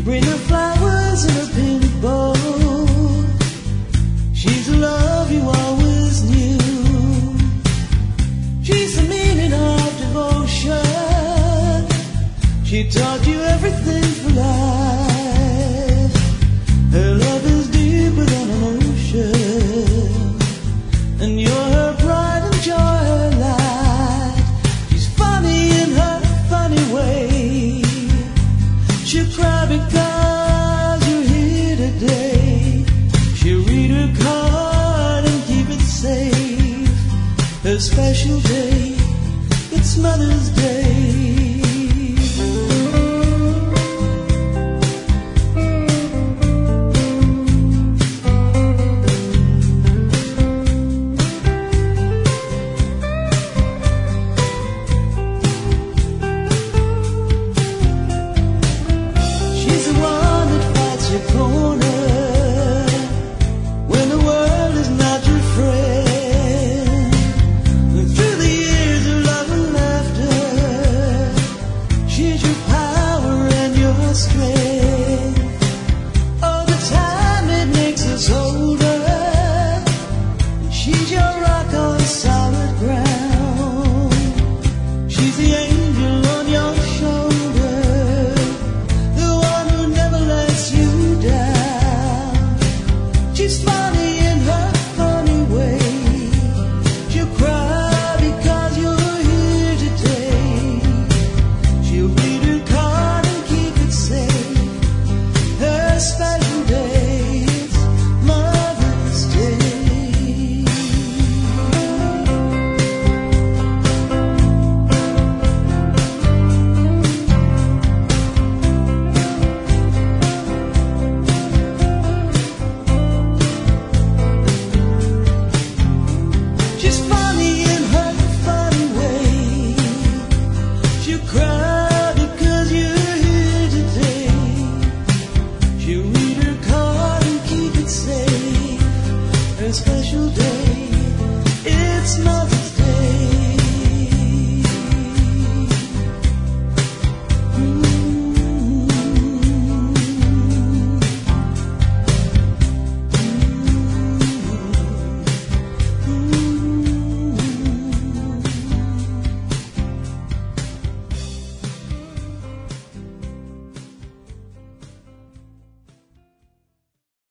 Bring her flowers in a pink bowl. She's the love you always knew. She's the meaning of devotion. She taught you everything for life. Her love is deeper than an ocean, and you're her pride and joy, her light. She's funny in her funny way. She'll cry because you're here today. She'll read her card and keep it safe. Her special day, it's Mother's Day. She's your rock on solid ground. She's the angel on your shoulder, the one who never lets you down. She's funny in her funny way. She'll cry because you're here today. She'll read her card and keep it safe. Her special day, it's Mother's Day. She's funny in her funny way. She'll cry because you're here today. She'll read her card and keep it safe. Her special day.